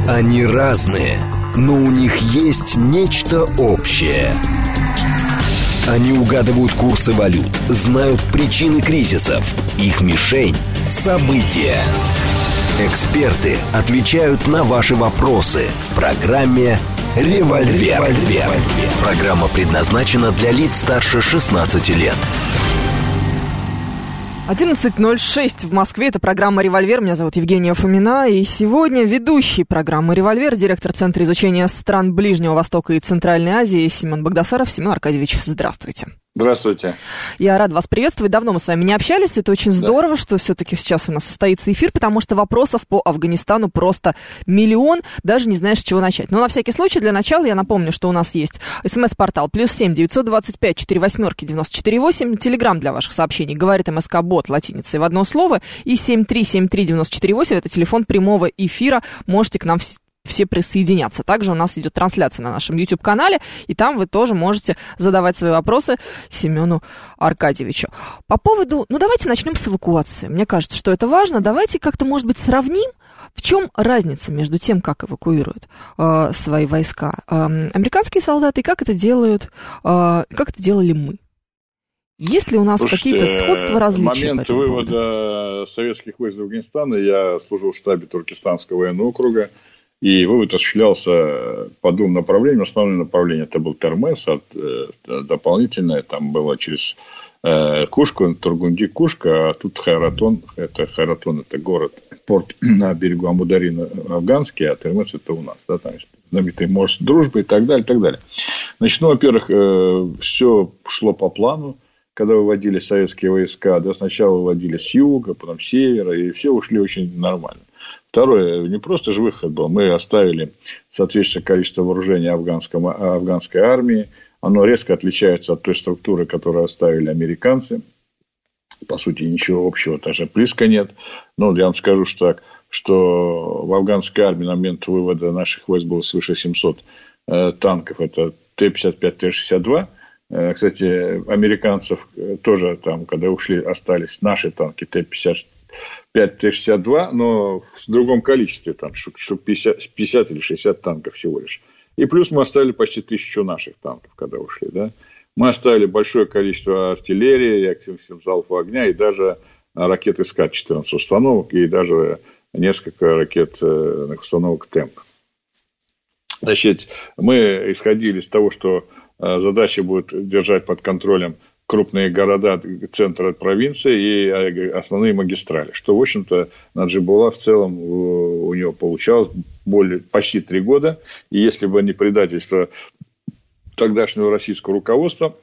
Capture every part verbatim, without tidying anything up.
Они разные, но у них есть нечто общее. Они угадывают курсы валют, знают причины кризисов. Их мишень – события. Эксперты отвечают на ваши вопросы в программе «Револьвер». Программа предназначена для лиц старше шестнадцати лет. одиннадцать ноль шесть в Москве. Это программа «Револьвер». Меня зовут Евгения Фомина. И сегодня ведущий программы «Револьвер», директор Центра изучения стран Ближнего Востока и Центральной Азии Семен Багдасаров. Семен Аркадьевич, здравствуйте. Здравствуйте. Я рада вас приветствовать. Давно мы с вами не общались. Это очень здорово, да, что все-таки сейчас у нас состоится эфир, потому что вопросов по Афганистану просто миллион. Даже не знаешь, с чего начать. Но на всякий случай, для начала я напомню, что у нас есть смс-портал плюс семь девятьсот двадцать пять четыре восьмерки девяносто четыре восемь. Телеграм для ваших сообщений. Говорит МСК-бот латиницей в одно слово. И семь три семь три девяносто четыре восемь. Это телефон прямого эфира. Можете к нам все присоединяться. Также у нас идет трансляция на нашем YouTube-канале, и там вы тоже можете задавать свои вопросы Семену Аркадьевичу. По поводу... Ну, давайте начнем с эвакуации. Мне кажется, что это важно. Давайте как-то, может быть, сравним, в чем разница между тем, как эвакуируют э, свои войска э, американские солдаты, и как это делают, э, как это делали мы. Есть ли у нас Слушайте, какие-то сходства, различия? В момент вывода поводу? советских войск из Афганистана я служил в штабе Туркестанского военного округа, и вывод осуществлялся по двум направлениям. Основное направление это был Термес, а дополнительное там было через э, Кушку, Тургунди-Кушка, а тут Хайратон, это Хайратон, это город, порт на берегу Амударина афганский, а Термес это у нас, да, там есть знаменитый мост дружбы и так далее, и так далее. Значит, ну, во-первых, э, все шло по плану. Когда выводили советские войска, да, сначала выводили с юга, потом с севера, и все ушли очень нормально. Второе, не просто же выход был, мы оставили соответствующее количество вооружения афганской армии, оно резко отличается от той структуры, которую оставили американцы, по сути, ничего общего даже близко нет, но я вам скажу, что, так, что в афганской армии на момент вывода наших войск было свыше семьсот э, танков, это Т пятьдесят пять, Т шестьдесят два. Кстати, американцев тоже там, когда ушли, остались наши танки Т пятьдесят пять, Т шестьдесят два, но в другом количестве, там штук пятьдесят, пятьдесят или шестьдесят танков всего лишь. И плюс мы оставили почти тысячу наших танков, когда ушли. Да? Мы оставили большое количество артиллерии, реактивных залпов огня и даже ракет Искат четырнадцать установок, и даже несколько ракетных установок Темп. Значит, мы исходили из того, что задача будет держать под контролем крупные города, центры провинции и основные магистрали. Что, в общем-то, Наджибулла в целом у него получалось более, почти три года. И если бы не предательство тогдашнего российского руководства,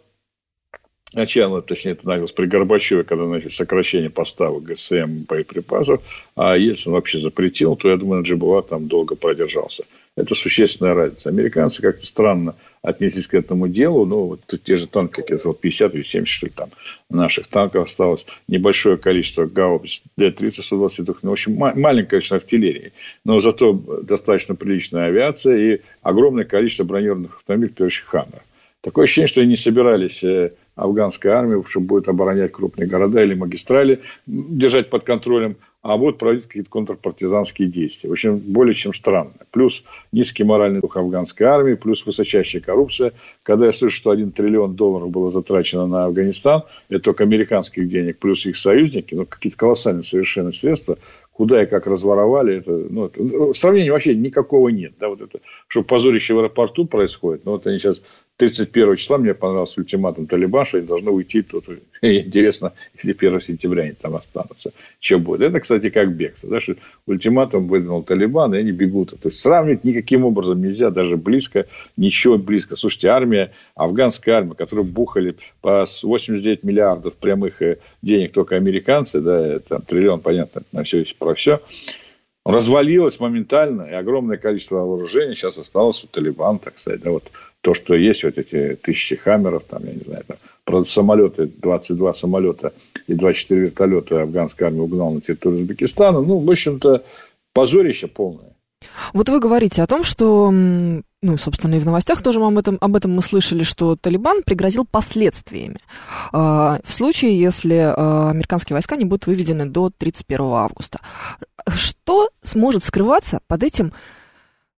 начало, точнее, это началось при Горбачеве, когда начали сокращение поставок ГСМ боеприпасов, а Ельцин вообще запретил, то, я думаю, Наджибулла там долго продержался. Это существенная разница. Американцы как-то странно отнеслись к этому делу. Ну, вот те же танки, как я сказал, пятьдесят или семьдесят, что ли, там наших танков осталось. Небольшое количество гаубиц Д тридцать, сто двадцать два. Ну, в общем, маленькое количество артиллерии. Но зато достаточно приличная авиация и огромное количество бронированных автомобилей, в первую очередь, «Хаммер». Такое ощущение, что они не собирались афганская армия, что будет оборонять крупные города или магистрали, держать под контролем, а будут проводить какие-то контрпартизанские действия. В общем, более чем странно. Плюс низкий моральный дух афганской армии, плюс высочайшая коррупция. Когда я слышу, что один триллион долларов было затрачено на Афганистан, это только американских денег, плюс их союзники, ну, какие-то колоссальные совершенно средства, куда и как разворовали, это, ну, это, сравнения вообще никакого нет. Да, вот это, что позорище в аэропорту происходит, но вот они сейчас тридцать первого числа, мне понравился ультиматум Талибан, что они должны уйти тут. Интересно, если первого сентября они там останутся, что будет. Это, кстати, как бегство, да, что ультиматум выдвинул Талибан, и они бегут. То есть сравнивать никаким образом нельзя, даже близко, ничего близко. Слушайте, армия, афганская армия, которую бухали по восемьдесят девять миллиардов прямых денег только американцы, да, там триллион, понятно, на все есть про все, развалилась моментально, и огромное количество вооружений сейчас осталось у Талибана, так сказать, да, вот. То, что есть вот эти тысячи хаммеров, там, я не знаю, там, правда, самолеты, двадцать два самолета и двадцать четыре вертолета афганская армия угнала на территорию Узбекистана, ну, в общем-то, позорище полное. Вот вы говорите о том, что, ну, собственно, и в новостях тоже об этом, об этом мы слышали, что Талибан пригрозил последствиями э, в случае, если э, американские войска не будут выведены до тридцать первого августа. Что сможет скрываться под этим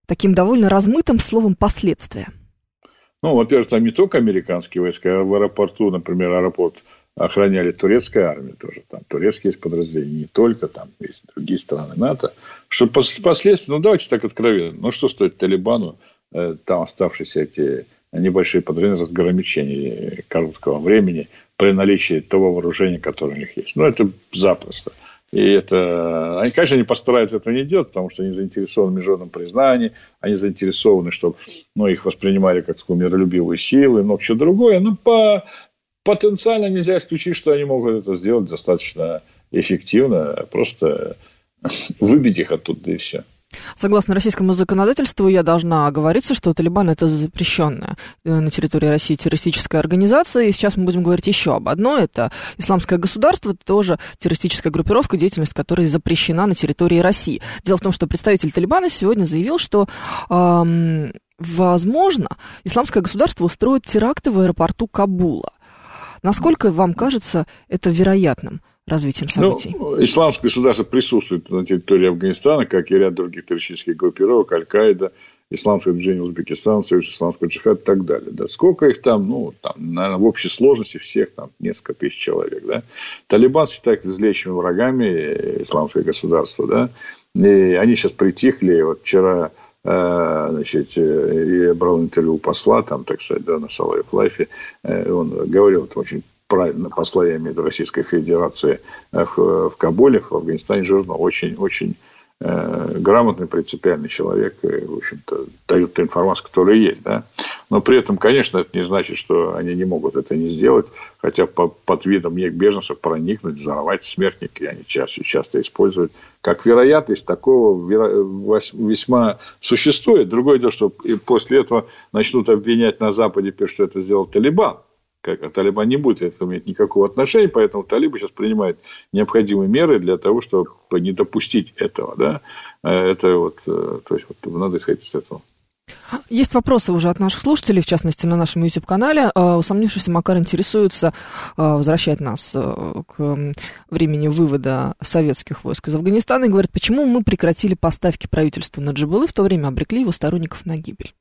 таким довольно размытым словом «последствия»? Ну, во-первых, там не только американские войска, а в аэропорту, например, аэропорт охраняли турецкая армия тоже. Там турецкие есть подразделения, не только, там есть другие страны НАТО. Что последствия, ну, давайте так откровенно. Ну, что стоит Талибану, э, там оставшиеся эти небольшие подразделения разграничения короткого времени при наличии того вооружения, которое у них есть. Ну, это запросто. И это, они, конечно, не постараются этого не делать, потому что они заинтересованы в международном признании, они заинтересованы, чтобы, ну, их воспринимали как такую миролюбивую силу и много чего другое. Но по, потенциально нельзя исключить, что они могут это сделать достаточно эффективно, просто выбить их оттуда, и все. Согласно российскому законодательству, я должна оговориться, что Талибан – это запрещенная на территории России террористическая организация. И сейчас мы будем говорить еще об одной. Это Исламское государство, тоже террористическая группировка, деятельность которой запрещена на территории России. Дело в том, что представитель Талибана сегодня заявил, что, эм, возможно, Исламское государство устроит теракты в аэропорту Кабула. Насколько вам кажется это вероятным развитием событий? Ну, исламское государство присутствует на территории Афганистана, как и ряд других террористических группировок, Аль-Каида, Исламское движение Узбекистана, Союз исламского джихада и так далее. Да. Сколько их там? Ну, там, наверное, в общей сложности всех там несколько тысяч человек. Да. Талибан считает злейшими врагами исламское государство. Да. И они сейчас притихли. Вот вчера, значит, я брал интервью у посла, там, так сказать, да, на Салаев Лайфе. Он говорил, это очень правильно, посла, я имею в виду, Российской Федерации в, в Кабуле, в Афганистане, Жирно, очень-очень э, грамотный, принципиальный человек, и, в общем-то, дают ту информацию, которая есть, да. Но при этом, конечно, это не значит, что они не могут это не сделать, хотя по, под видом беженцев проникнуть, взорвать смертники, они часто, часто используют. Как вероятность такого весьма существует. Другое дело, что и после этого начнут обвинять на Западе, что это сделал Талибан. Как, а Талибан не будет это иметь никакого отношения, поэтому талибы сейчас принимают необходимые меры для того, чтобы не допустить этого. Да? Это вот, то есть, вот, надо исходить из этого. Есть вопросы уже от наших слушателей, в частности, на нашем YouTube-канале. Усомнившийся Макар интересуется, возвращает нас к времени вывода советских войск из Афганистана и говорит, почему мы прекратили поставки правительству Наджибуллы, в то время обрекли его сторонников на гибель.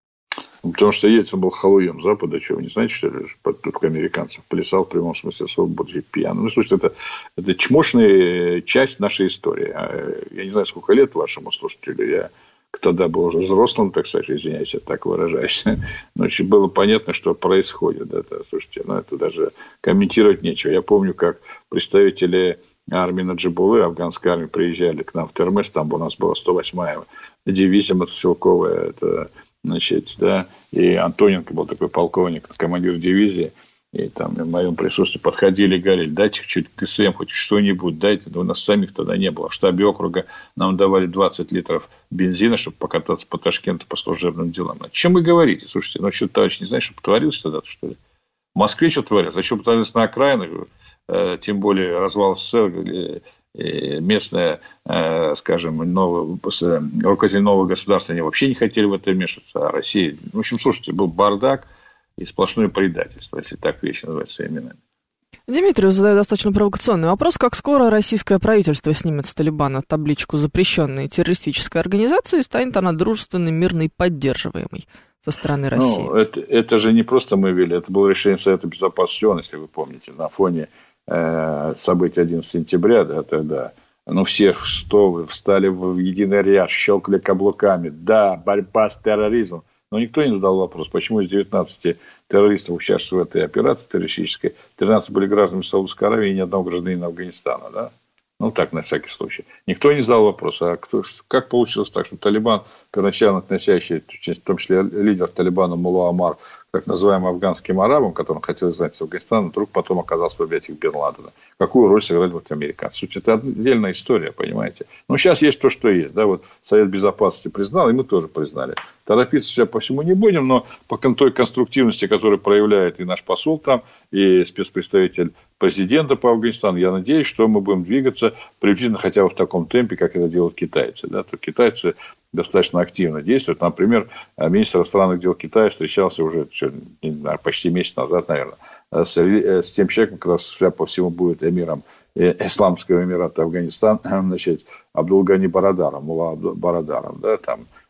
Потому что Ельцин был халуем Запада, что вы не знаете, что ли, тут к американцам плясал в прямом смысле слова, боджи пьяный. Ну, слушайте, это, это чмошная часть нашей истории. Я не знаю, сколько лет вашему слушателю, я тогда был уже взрослым, так сказать, извиняюсь, я так выражаюсь. Но было понятно, что происходит. Это, слушайте, ну, это даже комментировать нечего. Я помню, как представители армии Наджибуллы, афганской армии, приезжали к нам в Термес, там у нас была сто восьмая дивизия мотострелковая, это... Значит, да, и Антоненко был такой полковник, командир дивизии, и там в моем присутствии подходили и говорили, дайте чуть ГСМ, хоть что-нибудь дайте, но у нас самих тогда не было. В штабе округа нам давали двадцать литров бензина, чтобы покататься по Ташкенту по служебным делам. О чем вы говорите? Слушайте, ну что, товарищ, не знаешь, что творилось тогда-то, что ли? В Москве что творилось? Зачем творилось на окраинах? Тем более развал СССР, местная, скажем, новый, руководители нового государства, они вообще не хотели в это вмешиваться, а Россия... В общем, слушайте, был бардак и сплошное предательство, если так вещи называть своими именами. Дмитрию задаю достаточно провокационный вопрос. Как скоро российское правительство снимет с Талибана табличку запрещенной террористической организации и станет она дружественной, мирной, поддерживаемой со стороны России? Ну, это, это же не просто мы ввели, это было решение Совета Безопасности ООН, если вы помните, на фоне событий одиннадцатого сентября, да, тогда, ну, все что встали в единый ряд, щелкали каблуками, да, борьба с терроризмом, но никто не задал вопрос, почему из девятнадцати террористов, участвующих в этой операции террористической, тринадцать были гражданами Саудовской Аравии и ни одного гражданина Афганистана, да, ну, так, на всякий случай. Никто не задал вопрос, а кто, как получилось так, что Талибан, первоначально относящий, в том числе лидер Талибана Мулла Омар, так называемым афганским арабам, которым хотели знать с Афганистана, вдруг потом оказался в объятиях Бен Ладена. Какую роль сыграли вот американцы? Это отдельная история, понимаете. Но сейчас есть то, что есть. Да? Вот Совет Безопасности признал, и мы тоже признали. Торопиться все по всему не будем, но по той конструктивности, которую проявляет и наш посол там, и спецпредставитель президента по Афганистану, я надеюсь, что мы будем двигаться приблизительно хотя бы в таком темпе, как это делают китайцы. Да? То китайцы достаточно активно действуют. Например, министр иностранных дел Китая встречался уже не знаю, почти месяц назад, наверное, с, с тем человеком, как раз по всему будет эмиром Исламского Эмирата Афганистан, значит, Абдулгани Барадаром, Мулла Барадаром, да, там,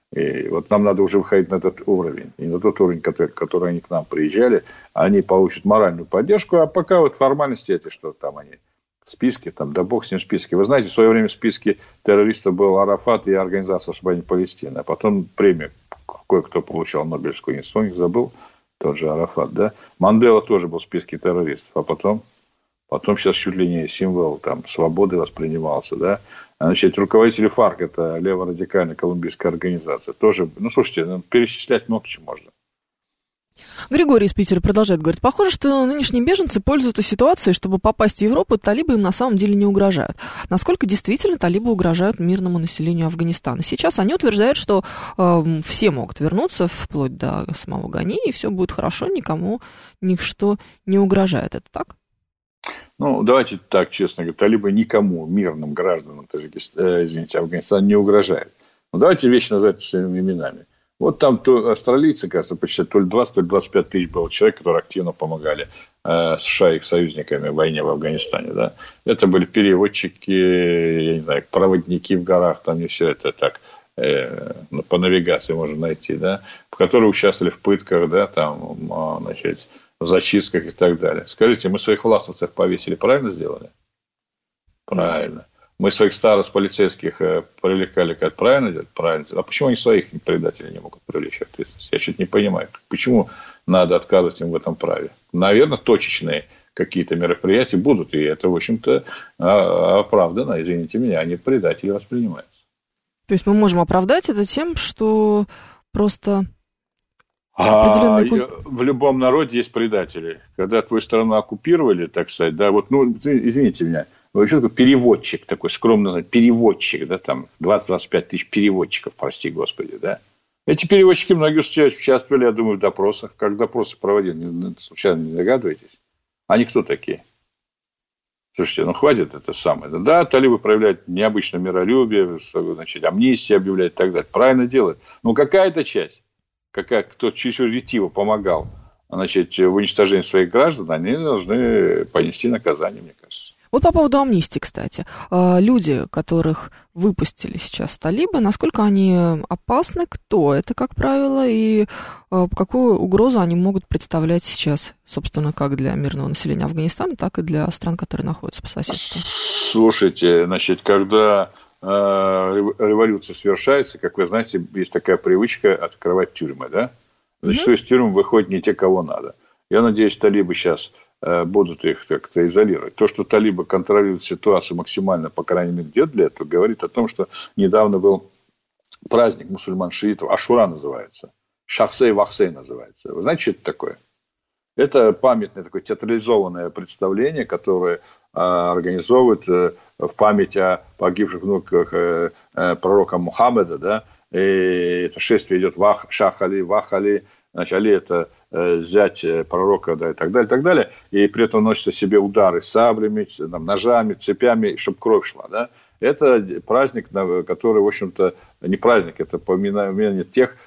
И вот нам надо уже выходить на этот уровень. И на тот уровень, который, который они к нам приезжали, они получат моральную поддержку, а пока вот формальности эти, что там они, списки, там, да бог с ним списки. Вы знаете, в свое время в списке террористов был Арафат и Организация освобождения Палестины, а потом премию кое-кто получал Нобелевскую, никто не забыл, тот же Арафат, да. Мандела тоже был в списке террористов, а потом, потом сейчас чуть ли не символ там, свободы воспринимался, да. Значит, руководители ФАРК, это леворадикальная колумбийская организация, тоже, ну, слушайте, ну, перечислять много чего можно. Григорий из Питера продолжает говорить: похоже, что нынешние беженцы пользуются ситуацией, чтобы попасть в Европу, талибы им на самом деле не угрожают. Насколько действительно талибы угрожают мирному населению Афганистана? Сейчас они утверждают, что э, все могут вернуться, вплоть до самого Гани, и все будет хорошо, никому ничто не угрожает. Это так? Ну, давайте так честно говоря, талибы никому, мирным гражданам, Таджикистана, извините, Афганистана не угрожают. Но давайте вещи называть своими именами. Вот там то, австралийцы, кажется, почти то ли двадцать, то ли двадцать пять тысяч было человек, которые активно помогали э, США и их союзниками в войне в Афганистане. Да? Это были переводчики, я не знаю, проводники в горах, там не все это так, э, по навигации можно найти, да? Которые участвовали в пытках, да, там, значит, в зачистках и так далее. Скажите, мы своих властовцев повесили, правильно сделали? Правильно. Мы своих старост полицейских привлекали, как правильно делать? Правильно. А почему они своих предателей не могут привлечь ответственность? Я что-то не понимаю. Почему надо отказывать им в этом праве? Наверное, точечные какие-то мероприятия будут, и это, в общем-то, оправдано. Извините меня, они предатели воспринимаются. То есть мы можем оправдать это тем, что просто... А в любом народе есть предатели. Когда твою страну оккупировали, так сказать, да, вот, ну, извините меня, что такое переводчик такой, скромно, переводчик, да, там, двадцать-двадцать пять тысяч переводчиков, прости господи, да. Эти переводчики многие участвовали, я думаю, в допросах. Как допросы проводили, случайно не догадываетесь? Они кто такие? Слушайте, ну, хватит это самое. Да, талибы проявляют необычное миролюбие, значит, амнистию объявляют и так далее. Правильно делают. Ну, какая-то часть, какая, кто чересчур ретиво помогал, значит, в уничтожении своих граждан, они должны понести наказание, мне кажется. Вот по поводу амнистии, кстати. Люди, которых выпустили сейчас талибы, насколько они опасны, кто это, как правило, и какую угрозу они могут представлять сейчас, собственно, как для мирного населения Афганистана, так и для стран, которые находятся по соседству? Слушайте, значит, когда революция совершается, как вы знаете, есть такая привычка открывать тюрьмы, да? Зачастую из тюрьмы выходят не те, кого надо. Я надеюсь, талибы сейчас будут их как-то изолировать. То, что талибы контролируют ситуацию максимально, по крайней мере, где для этого, говорит о том, что недавно был праздник мусульман-шиитов, Ашура называется, Шахсей-Вахсей называется. Вы знаете, что это такое? Это памятное такое театрализованное представление, которое а, организовывают а, в память о погибших внуках а, а, пророка Мухаммеда, да, и это шествие идет Вах, Шах Али, Вах Али, значит, Али это зять пророка, да, и так далее, и так далее, и при этом носятся себе удары саблями, там, ножами, цепями, чтобы кровь шла, да. Это праздник, который, в общем-то, не праздник, это поминание тех,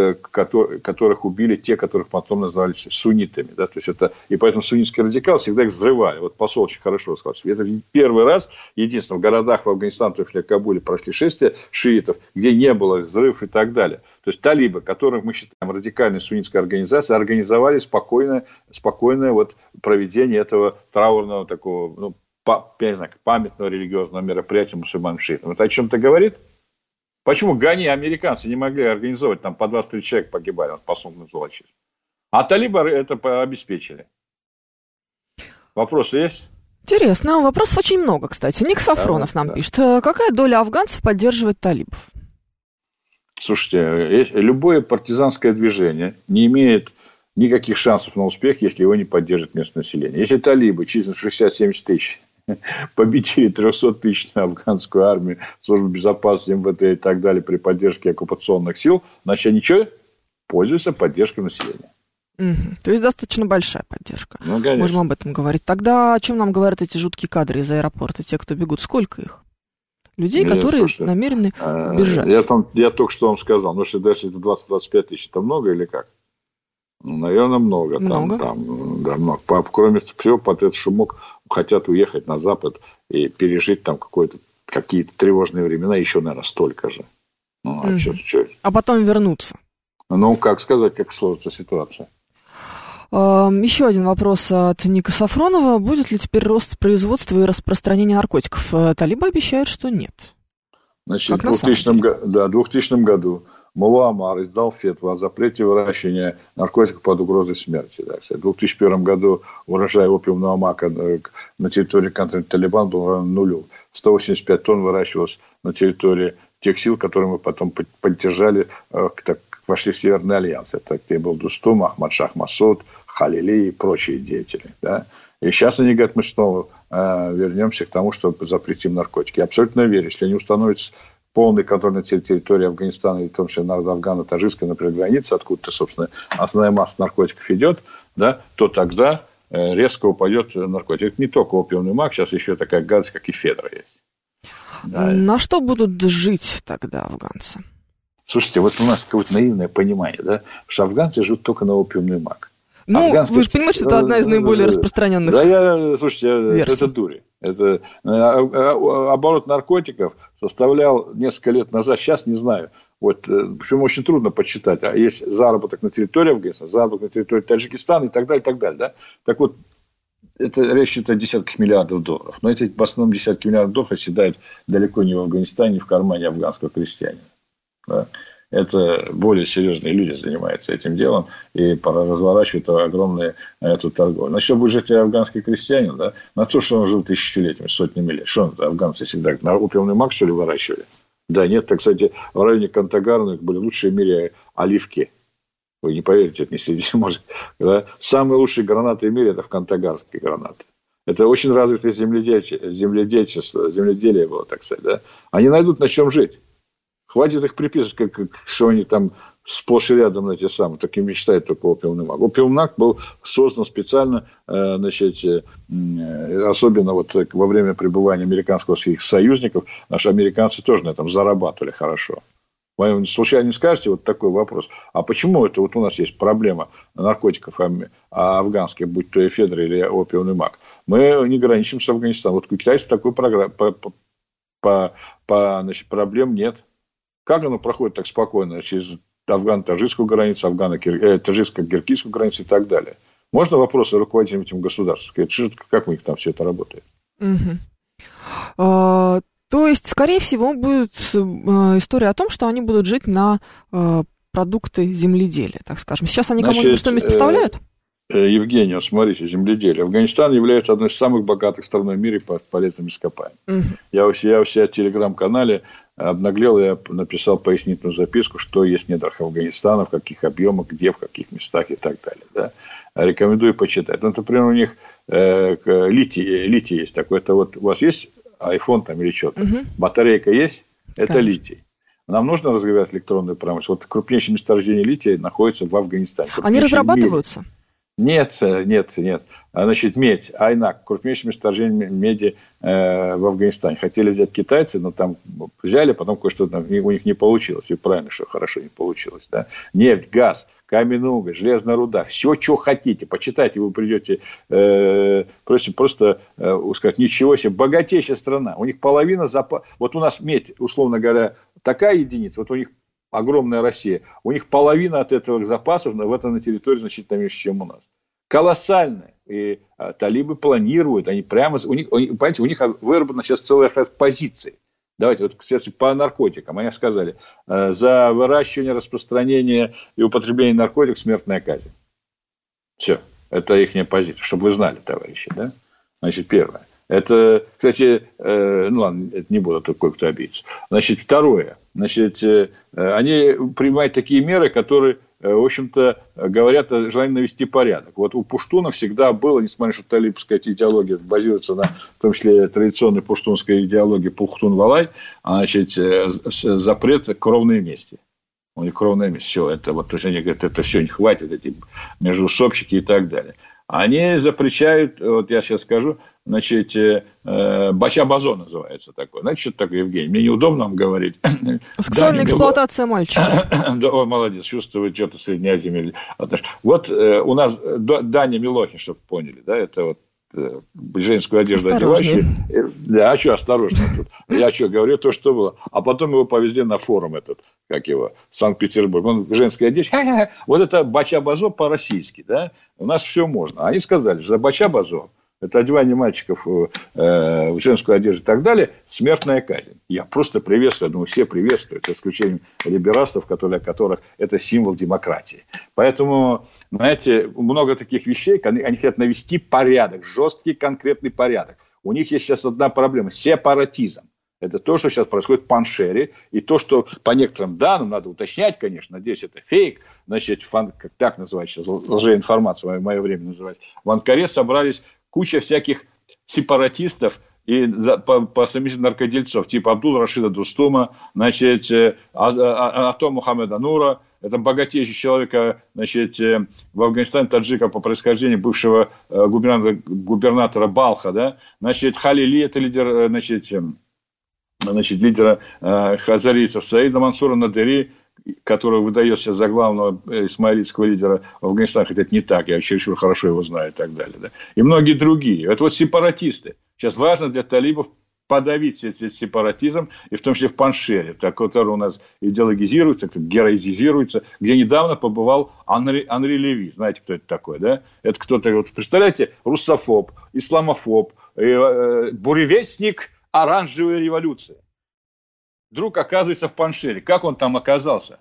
которых убили те, которых потом назвали суннитами, да, то есть это, и поэтому суннитские радикалы всегда их взрывали, вот посол очень хорошо сказал, это первый раз, единственно, в городах в Афганистане, в Кабуле прошли шествия шиитов, где не было взрывов и так далее, то есть талибы, которых мы считаем радикальной суннитской организацией, организовали спокойное, спокойное вот проведение этого траурного такого, ну, я не знаю, памятного религиозного мероприятия мусульман-шиитам. Это о чем-то говорит? Почему Гани американцы не могли организовать, там по двадцать три человека погибали, вот, по сумму золочи. А талибы это обеспечили. Вопросы есть? Интересно. Вопросов очень много, кстати. Ник Сафронов да, нам да. пишет. Какая доля афганцев поддерживает талибов? Слушайте, любое партизанское движение не имеет никаких шансов на успех, если его не поддержит местное население. Если талибы численностью шестьдесят-семьдесят тысяч победили трехсоттысячную афганскую армию, службу безопасности, эм вэ тэ и так далее при поддержке оккупационных сил, значит, они что? Пользуются поддержкой населения. Угу. То есть достаточно большая поддержка. Ну, конечно. Можем об этом говорить. Тогда о чем нам говорят эти жуткие кадры из аэропорта, те, кто бегут? Сколько их? Людей, Нет, которые слушайте, намерены бежать. Я, там, я только что вам сказал, ну, если даже это двадцать-двадцать пять тысяч, это много или как? Ну, наверное, много. Много? Там, там, да, много. Кроме всего, под этот шумок хотят уехать на Запад и пережить там какое-то, какие-то тревожные времена, еще, наверное, столько же. Ну, а, mm. чё, чё? а потом вернуться. Ну, как сказать, как сложится ситуация. Еще один вопрос от Ника Сафронова. Будет ли теперь рост производства и распространения наркотиков? Талибы обещают, что нет. Значит, в двухтысячном, да, двухтысячном году Мулла Омар издал фетву о запрете выращивания наркотиков под угрозой смерти. Да. В две тысячи первом году урожай опиумного мака на территории континента Талибан был равен нулю. сто восемьдесят пять тонн выращивалось на территории тех сил, которые мы потом поддержали, так, вошли в Северный альянс. Это где был Дустум, Ахмад Шах Масуд, Халили и прочие деятели. Да. И сейчас они говорят, мы снова э, вернемся к тому, что запретим наркотики. Я абсолютно верю, если они установят полный контроль над территорией Афганистана, и в том числе на афгано-таджикской, например, границе, откуда-то, собственно, основная масса наркотиков идет, да, то тогда э, резко упадет наркотик. Это не только опиумный мак, сейчас еще такая гадость, как эфедра есть. Да. На что будут жить тогда афганцы? Слушайте, вот у нас какое-то наивное понимание, да, что афганцы живут только на опиумный мак. Ну, афганские... вы же понимаете, что это одна из наиболее распространенных Да, я, слушайте, версий. Это дури. Это, оборот наркотиков составлял несколько лет назад, сейчас не знаю. Вот, причем очень трудно подсчитать. А есть заработок на территории Афганистана, заработок на территории Таджикистана и так далее, и так далее. Да? Так вот, это речь идет о десятках миллиардов долларов. Но эти в основном десятки миллиардов долларов оседают далеко не в Афганистане, не в кармане афганского крестьянина. Да? Это более серьезные люди занимаются этим делом и разворачивают огромные эту торговлю. На что будет жить афганский крестьянин? Да? На то, что он жил тысячелетиями, сотнями лет. Что он, афганцы всегда на опиумный мак, что ли, выращивали? Да, нет, так, кстати, в районе Кантагара были лучшие в мире оливки. Вы не поверите, это не следите, может. Да? Самые лучшие гранаты в мире – это в кантагарские гранаты. Это очень развитое земледельчество, земледельчество, земледелие было, так сказать. Да? Они найдут на чем жить. Хватит их приписывать, как, как, что они там сплошь и рядом на те самые. Таким мечтает только опиумный мак. Опиумный мак был создан специально, э, значит, э, особенно вот во время пребывания американских своих союзников. Наши американцы тоже на этом зарабатывали хорошо. Вы случайно не скажете вот такой вопрос. А почему это вот у нас есть проблема наркотиков афганских, будь то эфедра или опиумный мак? Мы не граничим с Афганистаном. Вот у китайцев такой программ, по, по, по, значит, проблем нет. Как оно проходит так спокойно через афгано-таджикскую границу, афгано-таджикско-киргизскую границу и так далее? Можно вопросы руководителям этим государств? Как у них там все это работает? Угу. А, то есть, скорее всего, будет история о том, что они будут жить на продукты земледелия, так скажем. Сейчас они кому-нибудь что-нибудь поставляют? Евгений, смотрите, земледелие. Афганистан является одной из самых богатых стран в мире по полезным ископаемым. Угу. Я у себя, у себя в телеграм-канале обнаглел, я написал пояснительную записку, что есть в недрах Афганистана, в каких объемах, где, в каких местах и так далее. Да? Рекомендую почитать. Ну, например, у них э, литий, литий есть такой. Это вот у вас есть iPhone там или что-то? Угу. Батарейка есть? Это Конечно. Литий. Нам нужно развивать электронную промышленность. Вот крупнейшее месторождение лития находится в Афганистане. Они разрабатываются? Нет, нет, нет. Значит, медь, Айнак, крупнейшее месторождение меди э, в Афганистане. Хотели взять китайцы, но там взяли, потом кое-что там, у них не получилось. И правильно, что хорошо не получилось. Да? Нефть, газ, каменный уголь, железная руда. Все, что хотите. Почитайте, вы придете, э, просто, просто э, сказать, ничего себе. Богатейшая страна. У них половина запаса. Вот у нас медь, условно говоря, такая единица. Вот у них огромная Россия. У них половина от этого запасов в этом на территории значительно меньше, чем у нас. Колоссальная. И а, талибы планируют, они прямо, у них, понимаете, у них выработана сейчас целая позиция. Давайте, вот, кстати, по наркотикам. Они сказали, э, за выращивание, распространение и употребление наркотиков смертная казнь. Все. Это их позиция. Чтобы вы знали, товарищи. Да? Значит, первое. Это, кстати, э, ну ладно, это не буду, только кое-кто обидится. Значит, второе. Значит, э, они принимают такие меры, которые, э, в общем-то, говорят о желании навести порядок. Вот у пуштунов всегда было, несмотря на то, что талибская идеология базируется на, в том числе, традиционной пуштунской идеологии Пухтун-Валай, значит, э, запрет кровной мести. У них кровная месть. Все, это вот, то есть они говорят, это все, не хватит, эти междусобщики и так далее. Они запрещают, вот я сейчас скажу, значит, э, бача-базо называется такое. Знаете, что это такое, Евгений? Мне неудобно вам говорить. Сексуальная да, эксплуатация было... мальчиков. Да, о, молодец, чувствует что-то Средней Азии. Вот э, у нас Даня Милохин, чтобы поняли, да, это вот женскую одежду одевающие. Да, а что осторожно тут? Я что говорю, то, что было. А потом его повезли на форум этот, как его, Санкт-Петербург. Он в женской одежде. Ха-ха-ха. Вот это бача-базо по-российски, да? У нас все можно. Они сказали, что за бача-базо, это одевание мальчиков э, в женскую одежду и так далее, смертная казнь. Я просто приветствую, думаю, все приветствуют, за исключением либерастов, которые, которых это символ демократии. Поэтому, знаете, много таких вещей, они, они хотят навести порядок, жесткий конкретный порядок. У них есть сейчас одна проблема – сепаратизм. Это то, что сейчас происходит в Паншере, и то, что по некоторым данным, надо уточнять, конечно, надеюсь, это фейк, значит, фан, как так называть сейчас, лжеинформацию, в мое время называть, в Анкаре собрались куча всяких сепаратистов и за, по, по совместительству наркодельцов, типа Абдул-Рашида Дустума, значит, а, а, Ато Мухаммеда Нура, это богатейший человек, значит, в Афганистане таджика по происхождению бывшего губернатора, губернатора Балха, да, значит, Халили, это лидер, значит, значит лидера э, хазарийцев, Саида Мансура Надери, который выдает сейчас за главного исмаилитского лидера в Афганистане, хотя это не так, я чересчур хорошо его знаю и так далее. Да. И многие другие. Это вот сепаратисты. Сейчас важно для талибов подавить этот сепаратизм, и в том числе в Паншере, который у нас идеологизируется, героизируется, где недавно побывал Анри, Анри Леви. Знаете, кто это такой, да? Это кто-то, вот, представляете, русофоб, исламофоб, э, э, буревестник оранжевой революции. Вдруг оказывается в Паншере. Как он там оказался?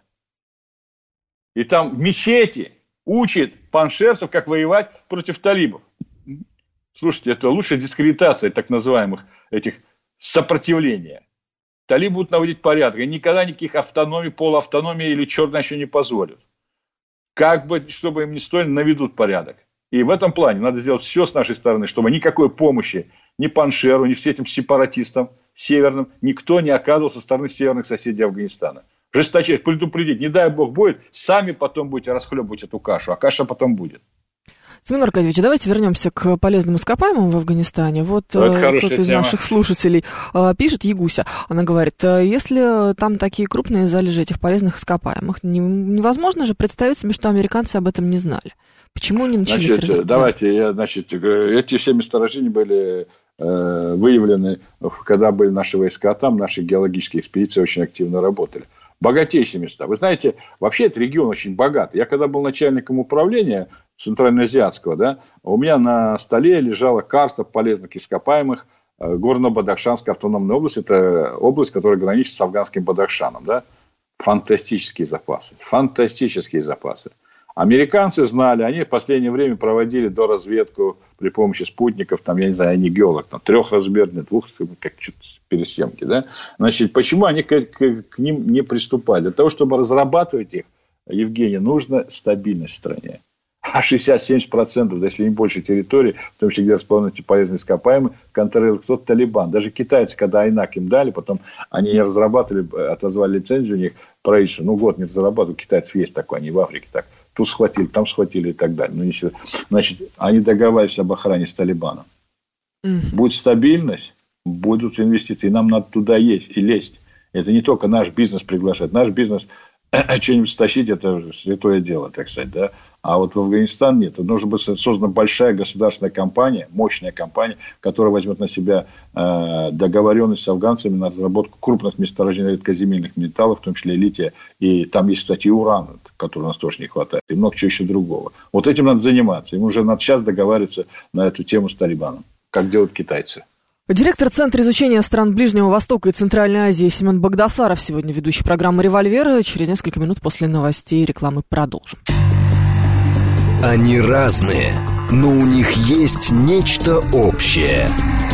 И там в мечети учит паншерцев, как воевать против талибов. Слушайте, это лучшая дискредитация так называемых этих сопротивления. Талибы будут наводить порядок. И никогда никаких автономий, полуавтономии или черной еще не позволят. Как бы, чтобы им не стоили, наведут порядок. И в этом плане надо сделать все с нашей стороны, чтобы никакой помощи ни Паншеру, ни всем этим сепаратистам северным никто не оказывал со стороны северных соседей Афганистана. Жесточайше предупредить, не дай бог будет, сами потом будете расхлебывать эту кашу, а каша потом будет. Семен Аркадьевич, давайте вернемся к полезным ископаемым в Афганистане. Вот кто-то из тема. наших слушателей э, пишет, Ягуся, она говорит, если там такие крупные залежи этих полезных ископаемых, не, невозможно же представить себе, что американцы об этом не знали. Почему не начали значит, разрабатывать? Давайте, я, значит, эти все месторождения были э, выявлены, когда были наши войска там, наши геологические экспедиции очень активно работали. Богатейшие места. Вы знаете, вообще этот регион очень богатый. Я когда был начальником управления центральноазиатского, да, у меня на столе лежала карта полезных ископаемых Горно-Бадахшанской автономной области. Это область, которая граничит с афганским Бадахшаном. Да? Фантастические запасы. Фантастические запасы. Американцы знали, они в последнее время проводили доразведку при помощи спутников, там, я не знаю, они геолог, там, трехразмерные, двух, как пересъемки, да. Значит, почему они к, к, к ним не приступали? Для того, чтобы разрабатывать их, Евгений, нужна стабильность в стране. А шестьдесят-семьдесят процентов, если не больше территории, в том числе, где расположены эти полезные ископаемые, контролирует кто-то Талибан. Даже китайцы, когда Айнак им дали, потом они не разрабатывали, отозвали лицензию у них, правительство, ну, год не разрабатывали, у китайцев есть такое, они в Африке так. Тут схватили, там схватили и так далее. Ну, не... Значит, они договаривались об охране с Талибаном. Mm-hmm. Будет стабильность, будут инвестиции. Нам надо туда есть и лезть. Это не только наш бизнес приглашать. Наш бизнес что-нибудь стащить, это святое дело, так сказать. Да? А вот в Афганистан нет. Нужно быть создана большая государственная компания, мощная компания, которая возьмет на себя э, договоренность с афганцами на разработку крупных месторождений редкоземельных металлов, в том числе и лития. И там есть, кстати, и уран, который у нас тоже не хватает. И много чего еще другого. Вот этим надо заниматься. Им уже надо сейчас договариваться на эту тему с Талибаном, как делают китайцы. Директор Центра изучения стран Ближнего Востока и Центральной Азии Семен Багдасаров сегодня ведущий программы «Револьвер». Через несколько минут после новостей и рекламы продолжим. Они разные, но у них есть нечто общее.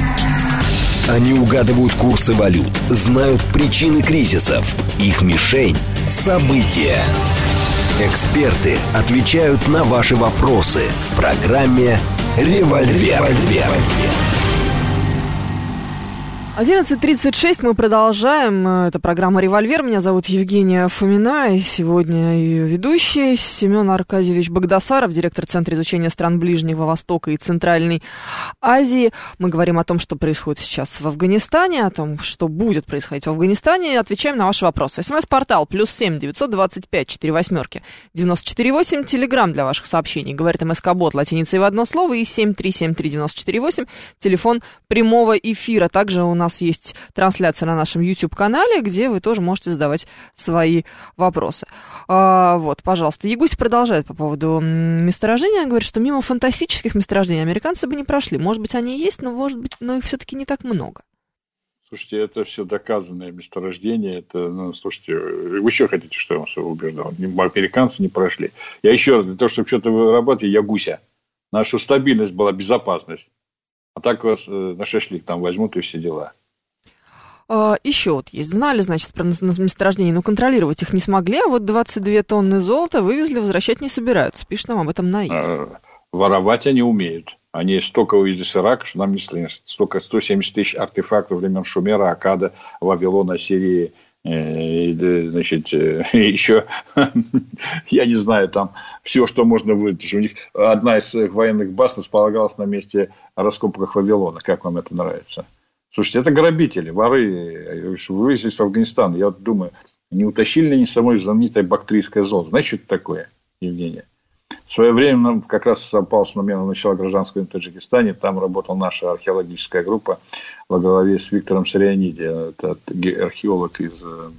Они угадывают курсы валют, знают причины кризисов. Их мишень – события. Эксперты отвечают на ваши вопросы в программе «Револьвер». одиннадцать тридцать шесть, мы продолжаем. Это программа «Револьвер». Меня зовут Евгения Фомина, и сегодня ее ведущий Семен Аркадьевич Багдасаров, директор Центра изучения стран Ближнего Востока и Центральной Азии. Мы говорим о том, что происходит сейчас в Афганистане, о том, что будет происходить в Афганистане, и отвечаем на ваши вопросы. СМС-портал плюс семь девятьсот двадцать пять четыре восьмерки девяносто четыре восемь. Телеграм для ваших сообщений. Говорит МСК-бот латиницей в одно слово и семь три семь три девяносто четыре восемь. Телефон прямого эфира. Также у нас У нас есть трансляция на нашем YouTube-канале, где вы тоже можете задавать свои вопросы. А, вот, пожалуйста. Ягусь продолжает по поводу месторождения. Говорит, что мимо фантастических месторождений американцы бы не прошли. Может быть, они есть, но, может быть, но их все-таки не так много. Слушайте, это все доказанное месторождение. Это, ну, слушайте, вы еще хотите, что я вас убеждал? Американцы не прошли. Я еще раз, для того, чтобы что-то вырабатывать, я гуся. Наша стабильность была безопасность. А так вас на шашлык там возьмут и все дела. А, еще вот есть. Знали, значит, про месторождение, но контролировать их не смогли. А вот двадцать две тонны золота вывезли, возвращать не собираются. Пишет нам об этом Наид. А, воровать они умеют. Они столько увезли с Ирака, что нам не слышно. Столько сто семьдесят тысяч артефактов времен Шумера, Аккада, Вавилона, Сирии. И, значит, еще, я не знаю, там все, что можно вытащить. У них одна из своих военных баз располагалась на месте раскопок Вавилона. Как вам это нравится? Слушайте, это грабители, воры. Вывезли в Афганистан. Я вот думаю, не утащили ли они самой знаменитое бактрийское золото? Знаете, что это такое, Евгения? В свое время нам как раз совпало с моментом начала гражданской войны в Таджикистане. Там работала наша археологическая группа во главе с Виктором Сариониди. Это археолог из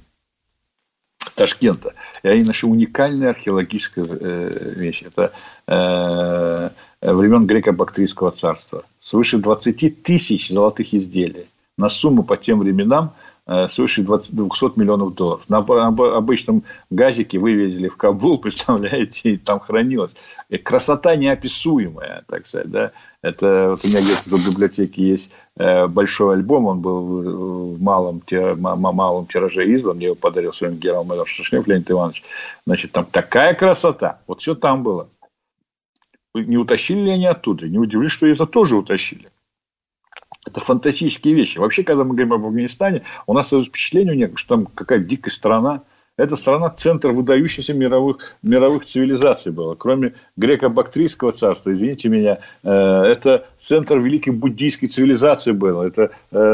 Ташкента. И они нашли уникальную археологическую вещь. Это э, времен Греко-Бактрийского царства. Свыше двадцать тысяч золотых изделий. На сумму по тем временам свыше двухсот миллионов долларов. На обычном газике вывезли в Кабул, представляете, и там хранилось. И красота неописуемая, так сказать, да. Это вот у меня где-то в библиотеке есть большой альбом, он был в малом, малом тираже издан, мне его подарил своим генерал-майор Шишнев Леонид Иванович. Значит, там такая красота, вот все там было. Не утащили ли они оттуда? Не удивлюсь, что это тоже утащили. Это фантастические вещи. Вообще, когда мы говорим об Афганистане, у нас впечатление, что там какая-то дикая страна. Эта страна центр выдающихся мировых, мировых цивилизаций была. Кроме греко-бактрийского царства, извините меня, э, это центр великой буддийской цивилизации был. Это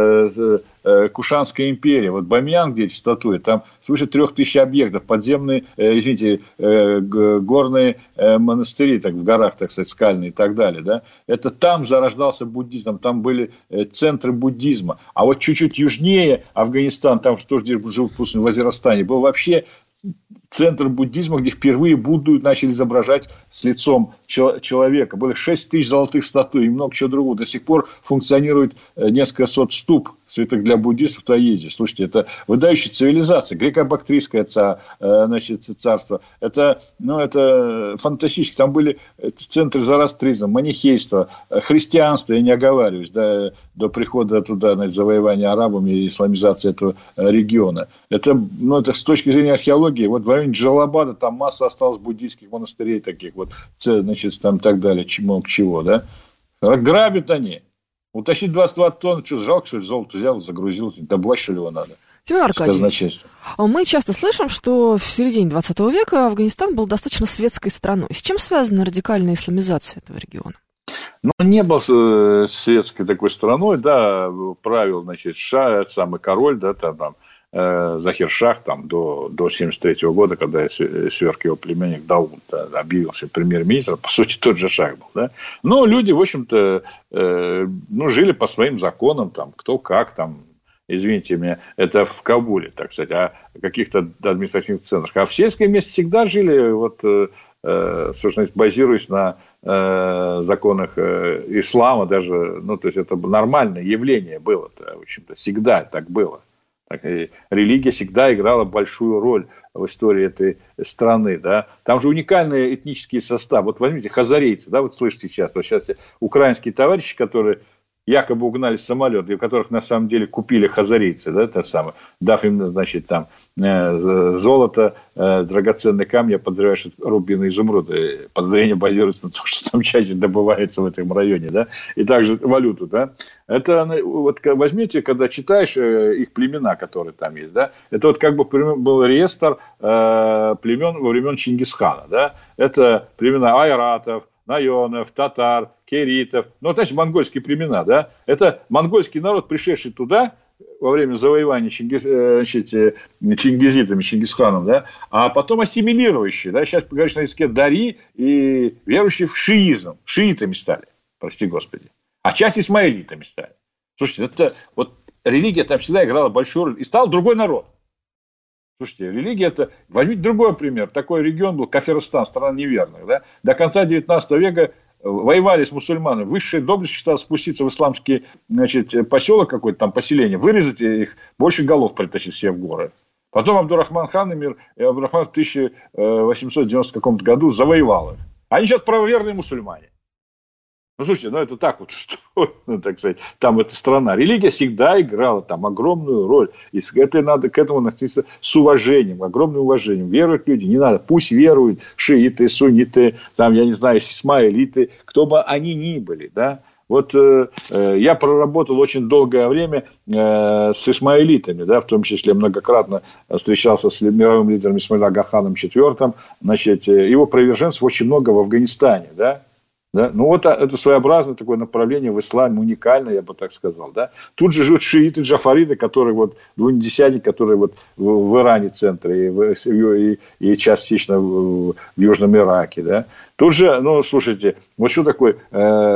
э, э, Кушанская империя. Вот Бамьян, где эти статуи, там свыше трех тысяч объектов. Подземные, э, извините, э, горные э, монастыри, так, в горах, так сказать, скальные и так далее. Да? Это там зарождался буддизм, там были э, центры буддизма. А вот чуть-чуть южнее Афганистан, там тоже жил в Вазирастане, был вообще центр буддизма, где впервые Будду начали изображать с лицом человека. Было шесть тысяч золотых статуй и много чего другого. До сих пор функционирует несколько сот ступ, святых для буддистов в Таизе. Слушайте, это выдающая цивилизация. Греко-бактрийское царство, значит, царство. Это, ну, это фантастически. Там были центры зороастризма, манихейства, христианства, я не оговариваюсь, да, до прихода туда, значит, завоевания арабами и исламизации этого региона. Это, ну, это с точки зрения археологии, вот в районе Джалалабада там масса осталось буддийских монастырей таких вот, значит, там так далее, чему, чего, да. Грабят они. Утащить двадцать два тонн, что, жалко, что ли, золото взял, загрузил, добывать, что ли, его надо? Семен Аркадьевич, мы часто слышим, что в середине двадцатого века Афганистан был достаточно светской страной. С чем связана радикальная исламизация этого региона? Ну, не был светской такой страной, да, правил, значит, ша, самый король, да, там, там э, Захир-Шах, там, до, до семьдесят третьего года, когда сверх его племянник Дауд, да, объявился премьер-министром, по сути, тот же Шах был, да. Но люди, в общем-то, э, ну, жили по своим законам, там, кто как, там, извините меня, это в Кабуле, так сказать, а в каких-то административных центрах. А в сельском месте всегда жили, вот, э, собственно, базируясь на э, законах э, ислама, даже, ну, то есть, это нормальное явление было-то, в общем-то, всегда так было. Так, и религия всегда играла большую роль в истории этой страны, да. Там же уникальный этнический состав. Вот возьмите хазарейцы, да, вот слышите сейчас, вот сейчас украинские товарищи, которые якобы угнали самолет, и у которых на самом деле купили хазарийцы, да, это самое, дав им, значит, там золото, драгоценные камни, я подозреваю, что рубины, изумруды. Подозрение базируется на том, что там чаще добывается в этом районе, да, и также валюту, да. Это, вот возьмите, когда читаешь их племена, которые там есть, да, это вот как бы был реестр племен во времен Чингисхана, да. Это племена айратов, наенов, татар, керитов, ну, значит, монгольские племена, да, это монгольский народ, пришедший туда во время завоевания Чингис, значит, чингизитами, Чингисханом, да, а потом ассимилирующие, да, сейчас, говоришь на языке дари и верующие в шиизм, шиитами стали, прости господи, а часть исмаилитами стали. Слушайте, это вот религия там всегда играла большую роль, и стал другой народ. Слушайте, религия это... Возьмите другой пример. Такой регион был Кафирстан, страна неверных. Да? До конца девятнадцатого века воевали с мусульманами. Высшая доблесть считалась спуститься в исламский, значит, поселок какой-то там, поселение, вырезать их, больше голов притащить себе в горы. Потом Абдурахман хан Эмир, Абдурахман в тысяча восемьсот девяностом каком-то году завоевал их. Они сейчас правоверные мусульмане. Ну, слушайте, ну это так вот, что, ну, так сказать, там эта страна. Религия всегда играла там огромную роль. И это надо к этому относиться с уважением, огромным уважением. Веруют люди, не надо, пусть веруют шииты, сунниты, там, я не знаю, исмаилиты, кто бы они ни были, да. Вот э, я проработал очень долгое время э, с исмаилитами, да, в том числе многократно встречался с мировым лидером Исмаила Агаханом четвёртым, значит, его приверженцев очень много в Афганистане, да. Да? Ну, вот это своеобразное такое направление в исламе, уникальное, я бы так сказал. Да? Тут же живут шииты, джафариты, которые вот, двунедесятники, которые вот в, в Иране центре, и, в, и, и частично в, в Южном Ираке. Да? Тут же, ну, слушайте, вот что такое э,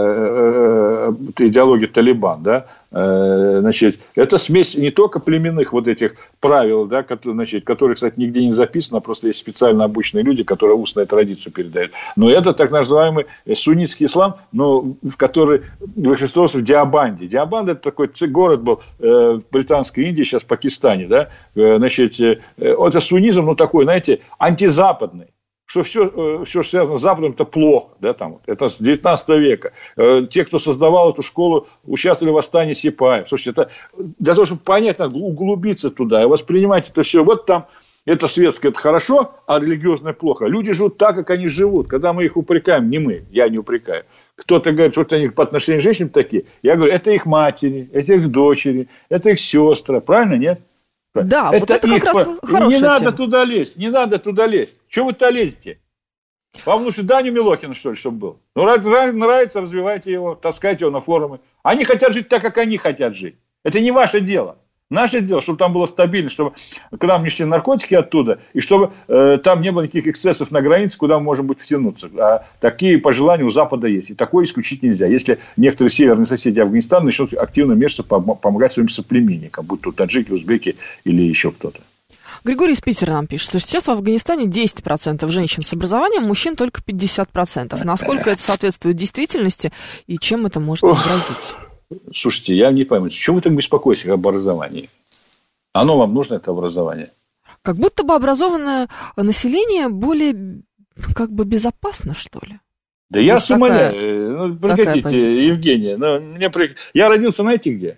э, э, идеология Талибан, да? Э, значит, это смесь не только племенных вот этих правил, да, которые, значит, которые, кстати, нигде не записано, просто есть специально обученные люди, которые устную традицию передают. Но это так называемый суннитский ислам, но в который выхристовался в Диабанде. Диабанд это такой город был э, в Британской Индии, сейчас в Пакистане, да? э, значит, э, это суннизм, ну, такой, знаете, антизападный. Что все, все, что связано с Западом, это плохо. Да, там, это с девятнадцатого века. Те, кто создавал эту школу, участвовали в восстании сипаев. Слушайте, это для того, чтобы понять, надо углубиться туда и воспринимать это все. Вот там это светское, это хорошо, а религиозное плохо. Люди живут так, как они живут. Когда мы их упрекаем, не мы, я не упрекаю. Кто-то говорит, вот они по отношению к женщинам такие. Я говорю, это их матери, это их дочери, это их сестры. Правильно, нет? Да, это вот это их... как раз хорошая Не тема. надо туда лезть, не надо туда лезть. Чего вы туда лезете? Вам лучше Даню Милохина, что ли, чтобы был? Ну, нравится, развивайте его, таскайте его на форумы. Они хотят жить так, как они хотят жить. Это не ваше дело. Наше дело, чтобы там было стабильно, чтобы к нам не шли наркотики оттуда, и чтобы э, там не было никаких эксцессов на границе, куда мы можем быть втянуться. А такие пожелания у Запада есть. И такое исключить нельзя. Если некоторые северные соседи Афганистана начнут активно вмешиваться, помогать своим соплеменникам, будь то таджики, узбеки или еще кто-то. Григорий из Питера нам пишет, что сейчас в Афганистане десять процентов женщин с образованием, мужчин только пятьдесят процентов. Насколько это соответствует действительности и чем это может грозить? Слушайте, я не пойму, чего вы так беспокоитесь об образовании? Оно вам нужно, это образование? Как будто бы образованное население более как бы безопасно, что ли? Да есть я с умоляю. Ну, прекратите, Евгения. Ну, мне... Я родился, знаете где?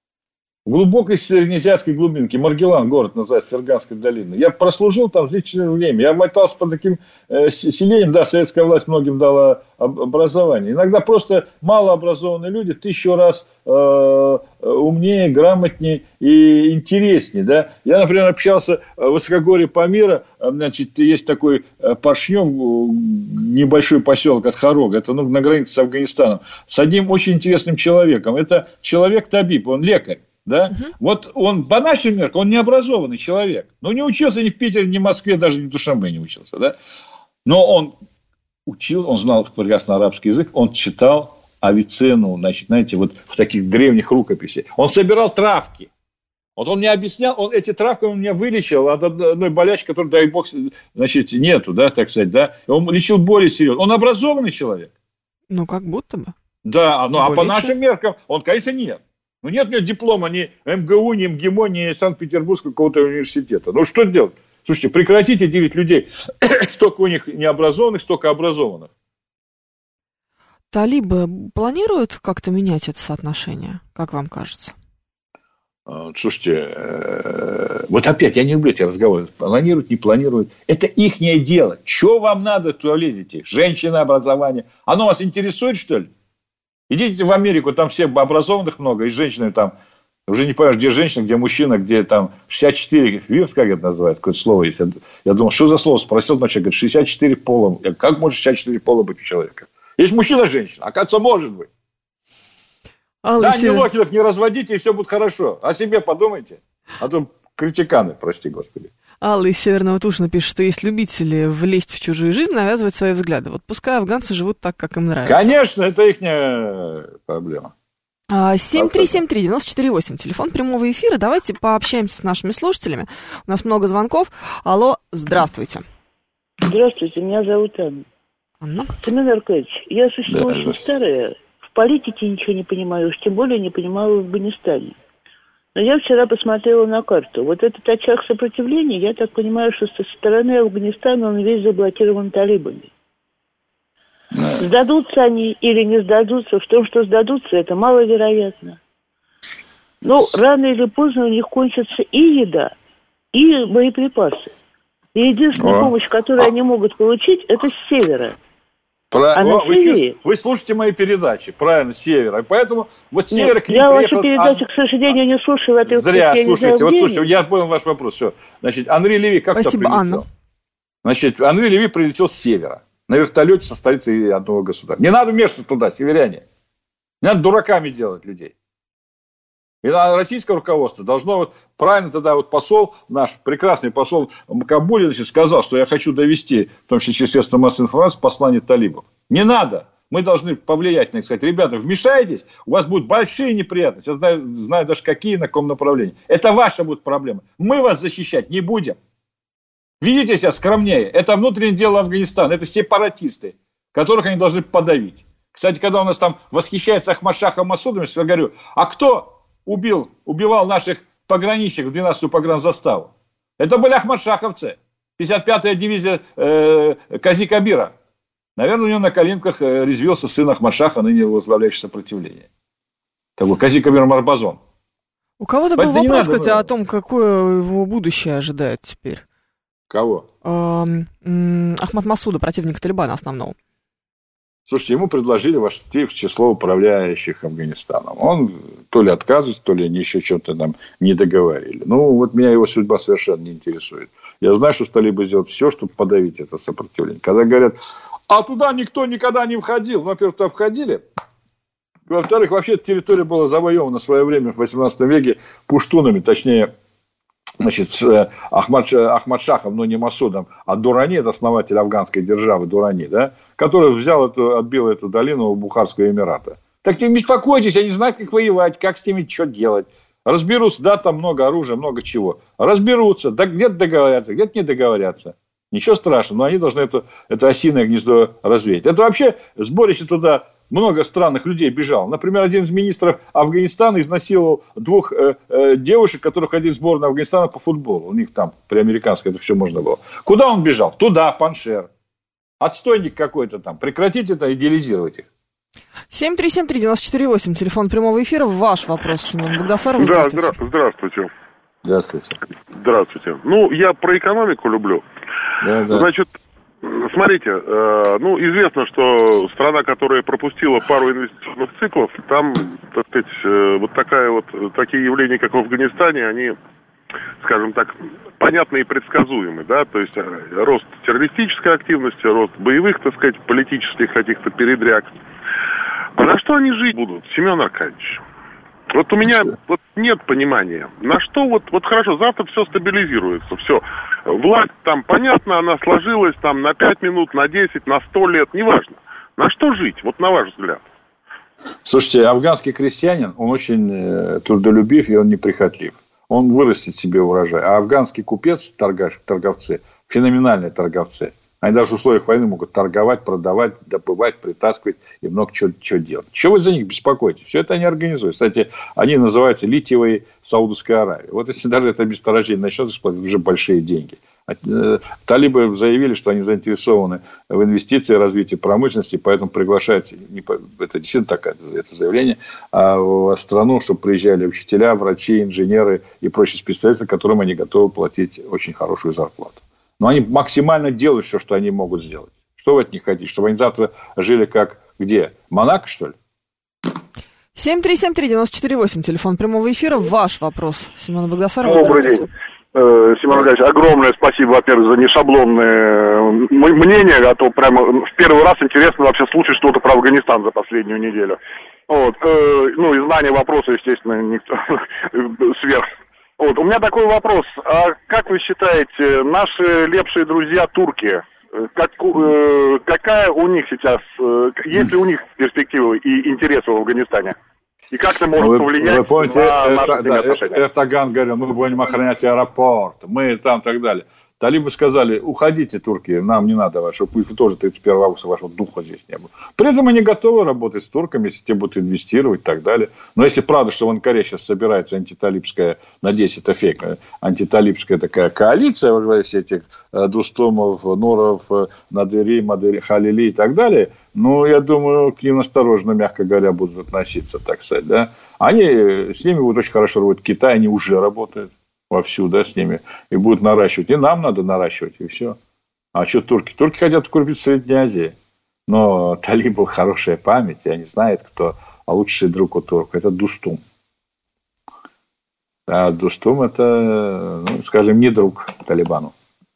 В глубокой среднеазиатской глубинке, Маргелан, город называется, Ферганской долины. Я прослужил там длительное время. Я мотался по таким э, селениям, да, советская власть многим дала об, образование. Иногда просто малообразованные люди тысячу раз э, умнее, грамотнее и интереснее. Да? Я, например, общался в высокогорье Памира, значит, есть такой Паршнев, небольшой поселок от Хорога, это ну, на границе с Афганистаном, с одним очень интересным человеком. Это человек-табиб, он лекарь. Да? Uh-huh. Вот он, по нашим меркам, он необразованный человек. Но не учился ни в Питере, ни в Москве, даже ни в Душанбе не учился. Да? Но он учил, он знал прекрасно арабский язык, он читал Авиценну, значит, знаете, вот в таких древних рукописях. Он собирал травки. Вот он мне объяснял, он эти травки он меня вылечил от одной болячки, которой, дай бог, значит, нету, да, так сказать, да. Он лечил более серьезно. Он образованный человек. Ну, как будто бы. Да, ну, а по нашим меркам он, конечно, нет. Ну, нет у него диплома ни эм гэ у, ни эм ГИМО, ни Санкт-Петербургского какого-то университета. Ну, что делать? Слушайте, прекратите делить людей. Столько у них необразованных, столько образованных. Талибы планируют как-то менять это соотношение, как вам кажется? Слушайте, вот опять, я не люблю эти разговоры. Планируют, не планируют. Это ихнее дело. Чего вам надо, туда лезете? Женщина, образование. Оно вас интересует, что ли? Идите в Америку, там всех образованных много, и женщины там, уже не понимаешь, где женщина, где мужчина, где там шестьдесят четыре, вирт, как это называется, какое-то слово есть. Я думал, что за слово? Спросил, но человек говорит, шестьдесят четыре пола. Как может шестьдесят четыре пола быть у человека? Есть мужчина, женщина. Оказывается, может быть. Алла да, Северов... Нелохинов не разводите, и все будет хорошо. О себе подумайте. А то критиканы, прости господи. Алла из Северного Тушина пишет, что есть любители влезть в чужую жизнь, навязывать свои взгляды. Вот пускай афганцы живут так, как им нравится. Конечно, это их проблема. семь три семь три девять четыре восемь. Телефон прямого эфира. Давайте пообщаемся с нашими слушателями. У нас много звонков. Алло, здравствуйте. Здравствуйте, меня зовут Анна. Анна? Семен Аркадьевич, я существо да, очень старое. В политике ничего не понимаю, уж тем более не понимаю в Афганистане. Но я вчера посмотрела на карту. Вот этот очаг сопротивления, я так понимаю, что со стороны Афганистана он весь заблокирован талибами. Сдадутся они или не сдадутся? В том, что сдадутся, это маловероятно. Но рано или поздно у них кончится и еда, и боеприпасы. И единственная О. помощь, которую а. они могут получить, это с севера. Про... А О, вы, север... вы слушаете мои передачи, правильно, с севера. И поэтому вот с севера к ним я приехал... вашу передачу, а... к сожалению, не слушаю. Это Зря слушаете. Вот слушайте, я понял ваш вопрос. Все. Значит, Анри Леви как-то Спасибо, прилетел. Анна. Значит, Анри Леви прилетел с севера. На вертолете со столицы одного государства. Не надо вмешиваться туда, северяне. Не надо дураками делать людей. И российское руководство должно вот правильно тогда вот посол, наш прекрасный посол в Кабуле, значит, сказал, что я хочу довести, в том числе через средства массовой информации, послание талибов. Не надо. Мы должны повлиять на них, сказать, ребята, вмешайтесь, у вас будут большие неприятности. Я знаю, знаю даже какие, на каком направлении. Это ваша будет проблема. Мы вас защищать не будем. Ведите себя скромнее. Это внутреннее дело Афганистана. Это сепаратисты, которых они должны подавить. Кстати, когда у нас там восхищается Ахмад Шахом Масудом, я говорю, а кто убил, убивал наших пограничников в двенадцатую погранзаставу? Это были ахмадшаховцы. пятьдесят пятая дивизия э, Кази Кабира. Наверное, у него на коленках э, резвился сын Ахмад-Шаха, ныне возглавляющий сопротивление. Такой Кази Кабир Марбазон. У кого-то был вопрос, кстати, о том, какое его будущее ожидает теперь. Кого? Ахмад Масуда, противника Талибана основного. Слушайте, ему предложили войти в число управляющих Афганистаном. Он то ли отказывается, то ли еще что-то там не договорили. Ну, вот меня его судьба совершенно не интересует. Я знаю, что талибы сделают все, чтобы подавить это сопротивление. Когда говорят, а туда никто никогда не входил. Ну, во-первых, туда входили. Во-вторых, вообще эта территория была завоевана в свое время, в восемнадцатом веке, пуштунами, точнее, значит, с Ахмад, Ахмад-Шахом, но не Масудом, а Дурани, это основатель афганской державы Дурани, да, который взял эту, отбил эту долину у Бухарского Эмирата. Так не беспокойтесь, они знают, как воевать, как с ними что делать. Разберутся, да, там много оружия, много чего. Разберутся, да, где-то договорятся, где-то не договорятся. Ничего страшного, но они должны это, это осиное гнездо развеять. Это вообще сборище туда... Много странных людей бежало. Например, один из министров Афганистана изнасиловал двух э, э, девушек, которых ходили в сборную Афганистана по футболу. У них там при американской это все можно было. Куда он бежал? Туда, Паншер. Отстойник какой-то там. Прекратите это, идеализировать их. семь три семь три девять четыре восемь. Телефон прямого эфира. Ваш вопрос, Семен Багдасаров. Да, здравствуйте. Здра- здравствуйте. Здравствуйте. Здравствуйте. Ну, я про экономику люблю. Да, да. Значит, смотрите, э, ну, известно, что страна, которая пропустила пару инвестиционных циклов, там, так сказать, э, вот такая вот, такие явления, как в Афганистане, они, скажем так, понятны и предсказуемы, да, то есть э, рост террористической активности, рост боевых, так сказать, политических каких-то передряг. А на что они жить будут, Семен Аркадьевич? Вот у меня вот нет понимания, на что вот, вот хорошо, завтра все стабилизируется, все. Власть там, понятно, она сложилась там на пять минут, на десять, на сто лет, неважно. На что жить, вот на ваш взгляд? Слушайте, афганский крестьянин, он очень э, трудолюбив и он неприхотлив. Он вырастет себе урожай. А афганский купец, торгаш, торговцы, феноменальные торговцы. Они даже в условиях войны могут торговать, продавать, добывать, притаскивать и много чего, чего делать. Чего вы за них беспокоитесь? Все это они организуют. Кстати, они называются литиевой Саудовской Аравии. Вот если даже это месторождение начнет использовать, уже большие деньги. Талибы заявили, что они заинтересованы в инвестиции, развитии промышленности, поэтому приглашают, это действительно такое это заявление, а в страну, чтобы приезжали учителя, врачи, инженеры и прочие специалисты, которым они готовы платить очень хорошую зарплату. Но они максимально делают все, что они могут сделать. Что вы от них хотите? Чтобы они завтра жили как где? Монако, что ли? семь три семь три девять четыре восемь, телефон прямого эфира. Ваш вопрос, Семен Багдасаров. Добрый день. Семен Николаевич, огромное спасибо, во-первых, за нешаблонное мнение, а то прямо в первый раз интересно вообще слушать что-то про Афганистан за последнюю неделю. Вот, ну и знание вопроса, естественно, никто сверх. Вот, у меня такой вопрос. А как вы считаете, наши лепшие друзья турки, как, э, какая у них сейчас, э, есть ли у них перспективы и интересы в Афганистане? И как это может вы, повлиять вы помните, на наши это, да, отношения? Эрдоган говорил, мы будем охранять аэропорт, мы там и так далее. Талибы сказали, уходите, турки, нам не надо вашего, пусть тоже тридцать первого августа вашего духа здесь не было. При этом они готовы работать с турками, если те будут инвестировать и так далее. Но если правда, что в Анкаре сейчас собирается антиталибская, надеюсь, это фейк, антиталибская такая коалиция, уже все этих Дустумов, Нуров, Надыри, Мадыри, Халили и так далее, ну, я думаю, к ним осторожно, мягко говоря, будут относиться, так сказать, да. Они, с ними будут очень хорошо работать. Китай, они уже работают вовсю, да, с ними, и будут наращивать. И нам надо наращивать, и все. А что турки? Турки хотят укрепить Средней Азии. Но талибов хорошая память, и они знают, кто лучший друг у турка. Это Дустум. А Дустум это, ну, скажем, не друг Талибану.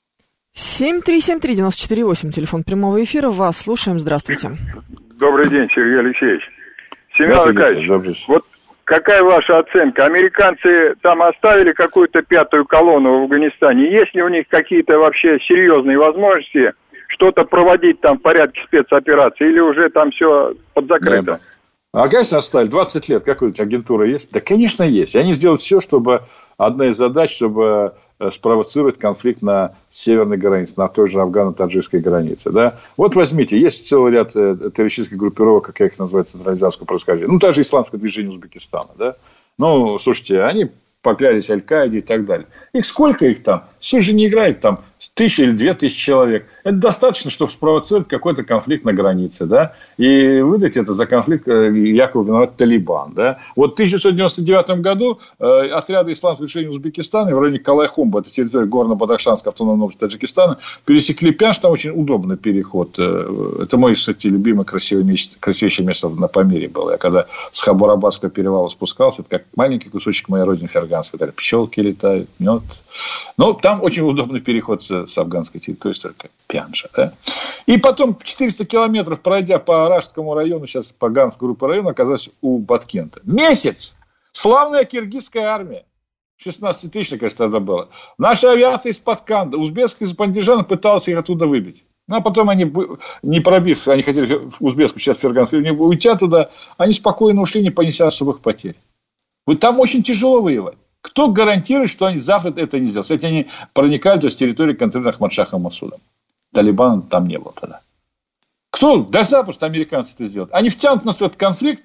семь три семь три девять четыре восемь, телефон прямого эфира. Вас слушаем. Здравствуйте. Добрый день, Сергей Алексеевич. Семен Николаевич, вот какая ваша оценка? Американцы там оставили какую-то пятую колонну в Афганистане. Есть ли у них какие-то вообще серьезные возможности что-то проводить там в порядке спецоперации? Или уже там все подзакрыто? Да. А, конечно, оставили. двадцать лет. Какая-нибудь агентура есть? Да, конечно, есть. И они сделают все, чтобы... Одна из задач, чтобы спровоцировать конфликт на северной границе, на той же афгано-таджикской границе. Да? Вот возьмите, есть целый ряд террористических группировок, как я их называю, централизационного происхождения. Ну, даже исламское движение Узбекистана. Да? Ну, слушайте, они поклялись Аль-Каиде и так далее. Их сколько их там? Все же не играет там тысяча или две тысячи человек. Это достаточно, чтобы спровоцировать какой-то конфликт на границе. Да? И выдать это за конфликт, якобы виноват Талибан. Да? Вот в тысяча девятьсот девяносто девятом году э, отряды исламского движения Узбекистана в районе Калай-Хумба, это территория Горно-Бадахшанской автономной области Таджикистана, пересекли Пянш, там очень удобный переход. Это мой, кстати, любимый красивое место, красивейшее место на Памире было. Я когда с Хабурабадского перевала спускался, это как маленький кусочек моей родины Ферганской. Там пчелки летают, мед. Ну, там очень удобный переход с, с афганской территории, только Пянша. Да? И потом четыреста километров, пройдя по Аражскому району, сейчас по Ганскому группе района, оказалась у Баткента. Месяц! Славная киргизская армия. шестнадцать тысяч, кажется, тогда было. Наша авиация из-под Канда. Узбекский из Бандижана пыталась их оттуда выбить. Ну, а потом они, не пробив, они хотели в узбекскую, сейчас Ферганскую, не уйти оттуда, они спокойно ушли, не понеся особых потерь. Вот там очень тяжело воевать. Кто гарантирует, что они завтра это не сделают? Кстати, они проникали с территории контролера Ахмад-Шахом Масудом. Талибана там не было тогда. Кто? Да запросто американцы это сделают. Они втянут нас в этот конфликт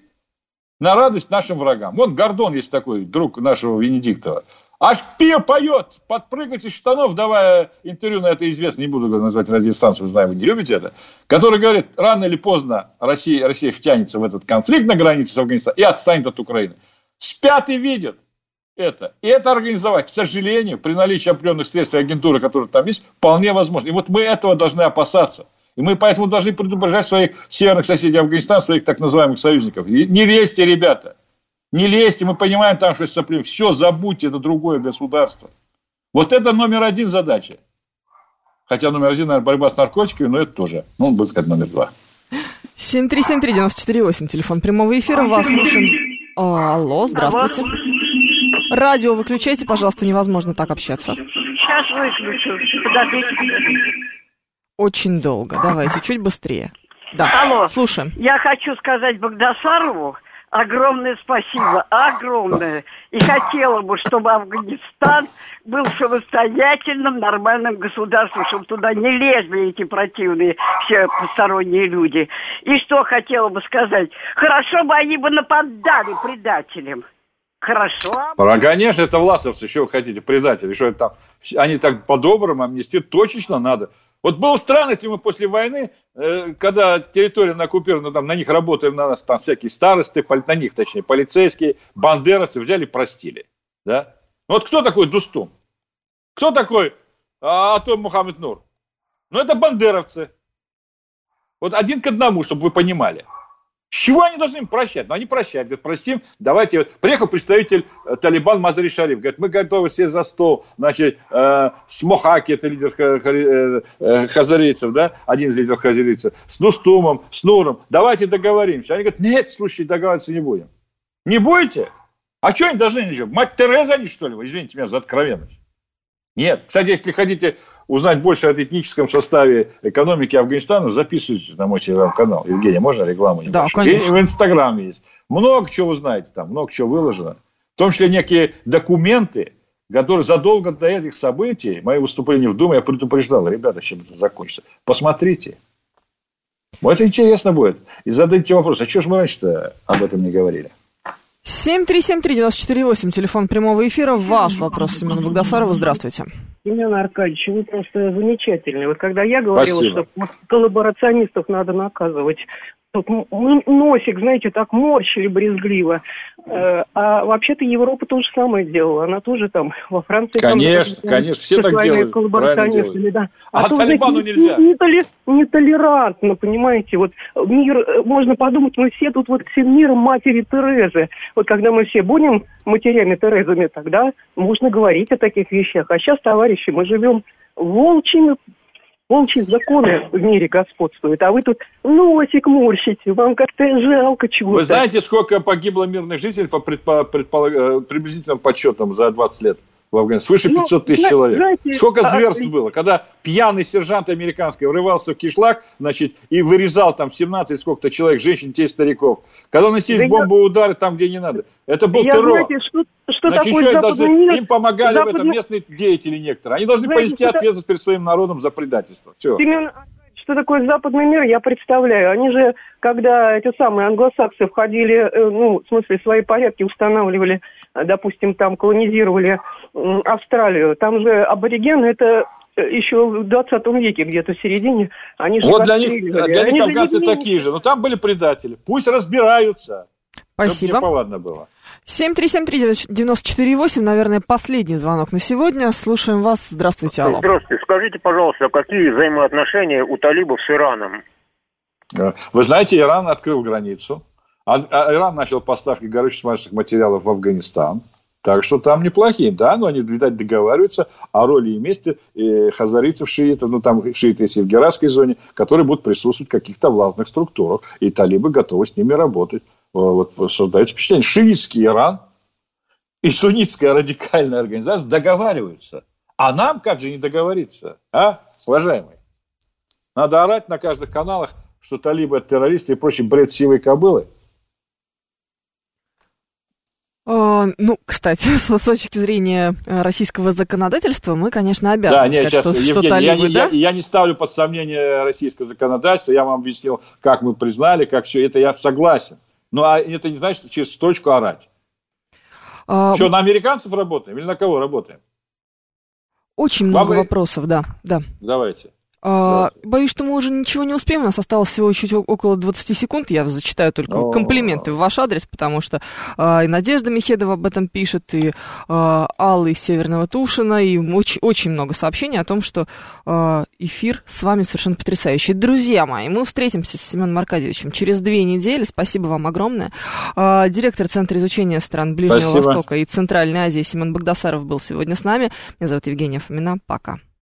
на радость нашим врагам. Вон Гордон есть такой, друг нашего Венедиктова. Аж пио поет, подпрыгать из штанов, давая интервью на это известно, не буду назвать радиостанцию, знаю, вы не любите это, который говорит, рано или поздно Россия, Россия втянется в этот конфликт на границе с Афганистаном и отстанет от Украины. Спят и видят это. И это организовать, к сожалению, при наличии определенных средств и агентуры, которые там есть, вполне возможно. И вот мы этого должны опасаться. И мы поэтому должны предупреждать своих северных соседей Афганистана, своих так называемых союзников. Не лезьте, ребята. Не лезьте, мы понимаем там, что сопли. Все, забудьте, это другое государство. Вот это номер один задача. Хотя номер один, наверное, борьба с наркотиками, но это тоже. Ну, он будет сказать номер два. семь три семь три девять четыре восемь, телефон прямого эфира. Вас слушаем. Алло, здравствуйте. Радио выключайте, пожалуйста, невозможно так общаться. Сейчас выключу. Подождите. Очень долго. Давайте, чуть быстрее. Да, Алло. Слушаем. Я хочу сказать Багдасарову огромное спасибо, огромное. И хотела бы, чтобы Афганистан был самостоятельным, нормальным государством, чтобы туда не лезли эти противные все посторонние люди. И что хотела бы сказать? Хорошо бы они бы нападали предателям. Хорошо. А, конечно, это власовцы, что вы хотите, предатели, что это там, они так по-доброму, амнистировать точечно надо. Вот было странно, если мы после войны, э, когда территория оккупирована, там, на них работали, на нас там всякие старосты, на них, точнее, полицейские, бандеровцы, взяли, простили. Да? Вот кто такой Дустум? Кто такой а, Атом Мухаммед Нур? Ну, это бандеровцы. Вот один к одному, чтобы вы понимали. С чего они должны им прощать? Ну, они прощают, говорят, простим, давайте. Приехал представитель э, Талибан Мазари Шариф, говорит, мы готовы сесть за стол, значит, э, с Мохаки, это лидер ха- ха- э, э, хазарийцев, да, один из лидеров хазарийцев, с Дустумом, с Нуром, давайте договоримся. Они говорят, нет, слушайте, договариваться не будем. Не будете? А что они должны ничего? Мать Тереза они, что ли? Вы извините меня за откровенность. Нет. Кстати, если хотите узнать больше о этническом составе экономики Афганистана, записывайтесь на мой телеграм-канал. Евгения, можно рекламу небольшую? Да, конечно. И в Инстаграме есть. Много чего вы знаете там, много чего выложено. В том числе некие документы, которые задолго до этих событий, мои выступления в Думе, я предупреждал, ребята, чем это закончится. Посмотрите. Вот это интересно будет. И задайте вопрос, а что же мы раньше-то об этом не говорили? семь три семь три девять четыре восемь, телефон прямого эфира. Ваш вопрос Семену Багдасарову. Здравствуйте. Семен Аркадьевич, вы просто замечательный. Вот когда я говорила, Спасибо. что коллаборационистов надо наказывать, вот носик, знаете, так морщили брезгливо. А вообще-то Европа то же самое делала. Она тоже там во Франции... Конечно, там, конечно, все так делают. Коллаборационистами, да. А, а то, Талибану знаете, нельзя. Нетолерантно, понимаете. Вот мир, можно подумать, мы все тут вот всем миром матери Терезы. Вот когда мы все будем матерями Терезами, тогда можно говорить о таких вещах. А сейчас, товарищи, мы живем волчьими... Волчьи законы в мире господствуют, а вы тут носик морщите, вам как-то жалко чего-то. Вы знаете, сколько погибло мирных жителей по предпо- предполаг... приблизительным подсчетам за двадцать лет в Афганистане? Свыше пятьсот тысяч ну, человек. Знаете, сколько зверств а... было, когда пьяный сержант американский врывался в кишлак, значит, и вырезал там семнадцать сколько-то человек, женщин, детей, стариков. Когда наносились да бомбовые я... удары там, где не надо. Это был я, террор. Знаете, что, что Значит, такое еще должны... мир? Им помогали Западный... в этом местные деятели некоторые. Они должны знаете, понести ответственность перед своим народом за предательство. Все. Семен, что такое западный мир, я представляю. Они же, когда эти самые англосаксы входили, ну, в смысле, свои порядки устанавливали, допустим, там колонизировали Австралию, там же аборигены, это еще в двадцатом веке, где-то в середине, они же вот для них, для них афганцы же такие же, но там были предатели. Пусть разбираются. Спасибо. Чтобы неповадно было. семь три семь три девять четыре восемь, наверное, последний звонок на сегодня. Слушаем вас. Здравствуйте, алло. Здравствуйте. Скажите, пожалуйста, какие взаимоотношения у талибов с Ираном? Вы знаете, Иран открыл границу. А, а Иран начал поставки горюче-смазочных материалов в Афганистан. Так что там неплохие, да, но они, видать, договариваются о роли и месте э, хазарийцев, шиитов, ну там шииты есть и в Гератской зоне, которые будут присутствовать в каких-то властных структурах, и талибы готовы с ними работать. Вот, создается впечатление. Шиитский Иран и суннитская радикальная организация договариваются. А нам как же не договориться, а, уважаемые? Надо орать на каждых каналах, что талибы это террористы и прочий бред сивой кобылы. Uh, ну, кстати, с точки зрения российского законодательства, мы, конечно, обязаны да, сказать, нет, сейчас, что, Евгений, что талибы, я, да? Я, я не ставлю под сомнение российское законодательство, я вам объяснил, как мы признали, как все это, я согласен. Но это не значит, что через строчку орать. Uh, что, на американцев работаем или на кого работаем? Очень много Вам... вопросов, да, да. Давайте. А, боюсь, что мы уже ничего не успеем. У нас осталось всего чуть около двадцать секунд. Я зачитаю только О-о-о. комплименты в ваш адрес, потому что а, и Надежда Михедова об этом пишет, и а, Алла из Северного Тушина, и очень, очень много сообщений о том, что а, эфир с вами совершенно потрясающий. Друзья мои, мы встретимся с Семеном Аркадьевичем через две недели. Спасибо вам огромное. А, директор Центра изучения стран Ближнего Спасибо. Востока и Центральной Азии Семен Багдасаров был сегодня с нами. Меня зовут Евгения Фомина. Пока.